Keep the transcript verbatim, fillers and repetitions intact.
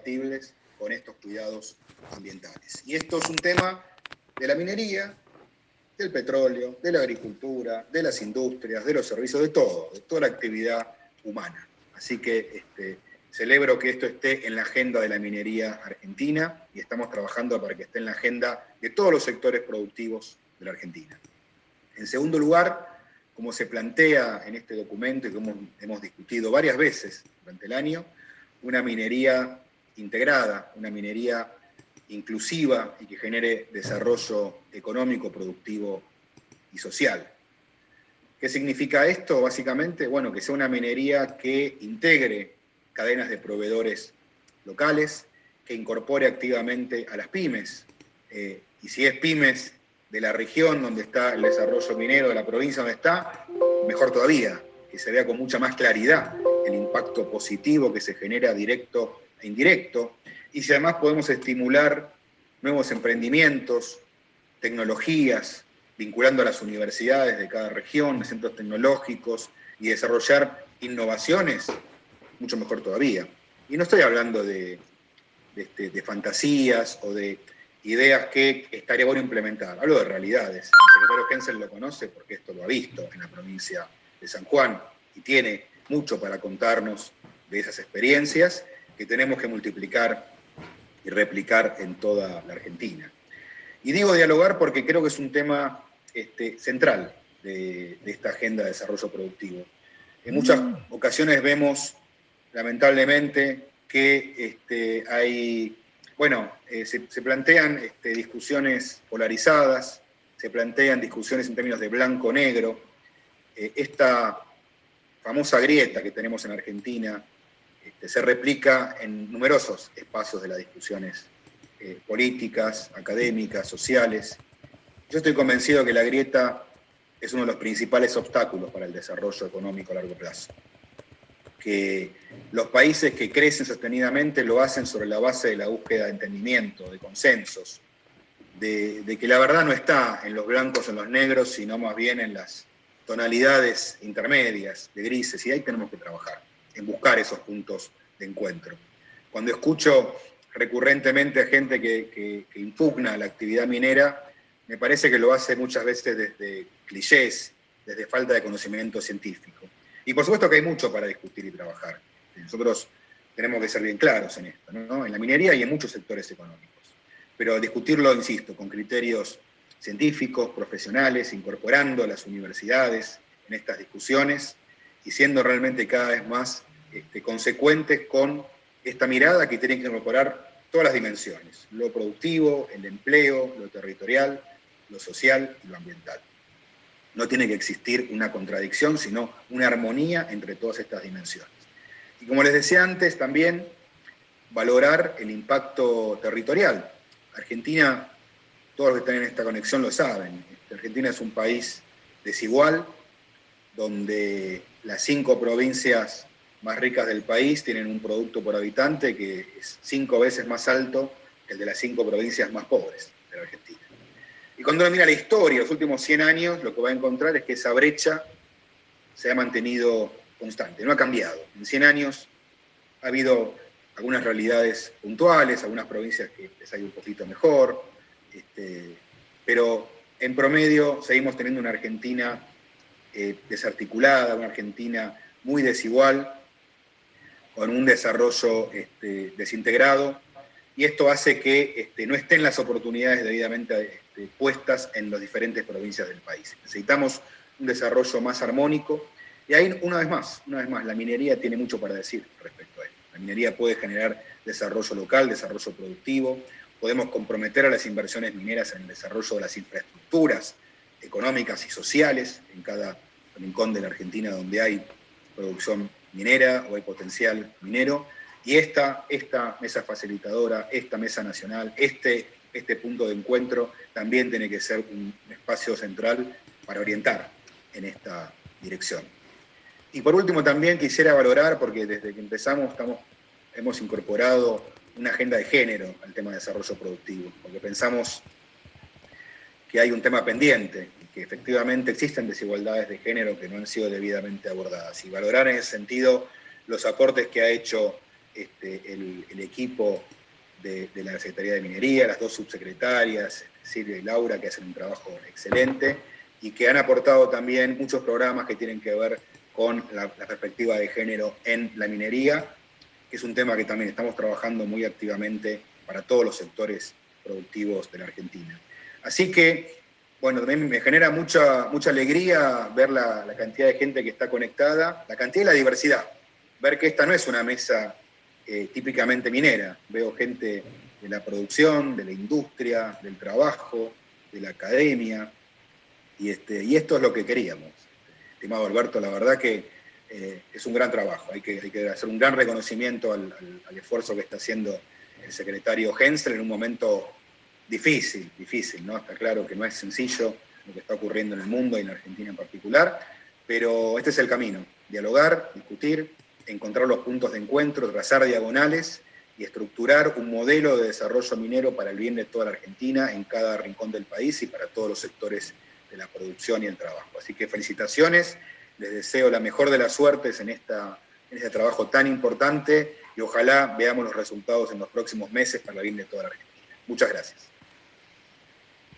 compatibles con estos cuidados ambientales. Y esto es un tema de la minería, del petróleo, de la agricultura, de las industrias, de los servicios, de todo, de toda la actividad humana. Así que este, celebro que esto esté en la agenda de la minería argentina y estamos trabajando para que esté en la agenda de todos los sectores productivos de la Argentina. En segundo lugar, como se plantea en este documento y como hemos discutido varias veces durante el año, una minería integrada, una minería inclusiva y que genere desarrollo económico, productivo y social. ¿Qué significa esto? Básicamente, bueno, que sea una minería que integre cadenas de proveedores locales, que incorpore activamente a las pymes, eh, y si es pymes de la región donde está el desarrollo minero, de la provincia donde está, mejor todavía, que se vea con mucha más claridad el impacto positivo que se genera directo e indirecto, y si además podemos estimular nuevos emprendimientos, tecnologías, vinculando a las universidades de cada región, centros tecnológicos, y desarrollar innovaciones, mucho mejor todavía. Y no estoy hablando de, de, de, de fantasías o de ideas que estaría bueno implementar, hablo de realidades. El secretario Hensel lo conoce porque esto lo ha visto en la provincia de San Juan y tiene mucho para contarnos de esas experiencias que tenemos que multiplicar y replicar en toda la Argentina. Y digo dialogar porque creo que es un tema este, central de, de esta agenda de desarrollo productivo. En muchas ocasiones vemos, lamentablemente, que este, hay, bueno, eh, se, se plantean este, discusiones polarizadas, se plantean discusiones en términos de blanco-negro. Eh, esta famosa grieta que tenemos en Argentina este, se replica en numerosos espacios de las discusiones eh, políticas, académicas, sociales. Yo estoy convencido que la grieta es uno de los principales obstáculos para el desarrollo económico a largo plazo. Que los países que crecen sostenidamente lo hacen sobre la base de la búsqueda de entendimiento, de consensos, de, de que la verdad no está en los blancos o en los negros, sino más bien en las tonalidades intermedias, de grises, y ahí tenemos que trabajar, en buscar esos puntos de encuentro. Cuando escucho recurrentemente a gente que, que, que impugna la actividad minera, me parece que lo hace muchas veces desde clichés, desde falta de conocimiento científico. Y por supuesto que hay mucho para discutir y trabajar. Nosotros tenemos que ser bien claros en esto, ¿no? En la minería y en muchos sectores económicos. Pero discutirlo, insisto, con criterios científicos, profesionales, incorporando a las universidades en estas discusiones y siendo realmente cada vez más este, consecuentes con esta mirada que tiene que incorporar todas las dimensiones, lo productivo, el empleo, lo territorial, lo social y lo ambiental. No tiene que existir una contradicción, sino una armonía entre todas estas dimensiones. Y como les decía antes, también valorar el impacto territorial. Argentina, todos los que están en esta conexión lo saben, Argentina es un país desigual, donde las cinco provincias más ricas del país tienen un producto por habitante que es cinco veces más alto que el de las cinco provincias más pobres de la Argentina. Y cuando uno mira la historia, los últimos cien años, lo que va a encontrar es que esa brecha se ha mantenido constante, no ha cambiado. En cien años ha habido algunas realidades puntuales, algunas provincias que les ha ido un poquito mejor, este, pero en promedio seguimos teniendo una Argentina eh, desarticulada, una Argentina muy desigual, con un desarrollo este, desintegrado, y esto hace que este, no estén las oportunidades debidamente este, puestas en las diferentes provincias del país. Necesitamos un desarrollo más armónico, y ahí, una vez más, una vez más, la minería tiene mucho para decir respecto a esto. La minería puede generar desarrollo local, desarrollo productivo, podemos comprometer a las inversiones mineras en el desarrollo de las infraestructuras económicas y sociales en cada rincón de la Argentina donde hay producción minera o hay potencial minero, y esta, esta mesa facilitadora, esta mesa nacional, este, este punto de encuentro también tiene que ser un espacio central para orientar en esta dirección. Y por último también quisiera valorar, porque desde que empezamos estamos, hemos incorporado una agenda de género al tema de desarrollo productivo, porque pensamos que hay un tema pendiente, y que efectivamente existen desigualdades de género que no han sido debidamente abordadas. Y valorar en ese sentido los aportes que ha hecho este, el, el equipo de, de la Secretaría de Minería, las dos subsecretarias, Silvia y Laura, que hacen un trabajo excelente, y que han aportado también muchos programas que tienen que ver con la, la perspectiva de género en la minería, que es un tema que también estamos trabajando muy activamente para todos los sectores productivos de la Argentina. Así que, bueno, también me genera mucha, mucha alegría ver la, la cantidad de gente que está conectada, la cantidad y la diversidad, ver que esta no es una mesa eh, típicamente minera, veo gente de la producción, de la industria, del trabajo, de la academia, y, este, y esto es lo que queríamos. Estimado Alberto, la verdad que eh, es un gran trabajo, hay que, hay que hacer un gran reconocimiento al, al, al esfuerzo que está haciendo el secretario Hensel en un momento difícil, difícil, ¿no? Está claro que no es sencillo lo que está ocurriendo en el mundo y en la Argentina en particular, pero este es el camino, dialogar, discutir, encontrar los puntos de encuentro, trazar diagonales y estructurar un modelo de desarrollo minero para el bien de toda la Argentina, en cada rincón del país y para todos los sectores de la producción y el trabajo. Así que felicitaciones, les deseo la mejor de las suertes en, esta, en este trabajo tan importante y ojalá veamos los resultados en los próximos meses para el bien de toda la Argentina. Muchas gracias.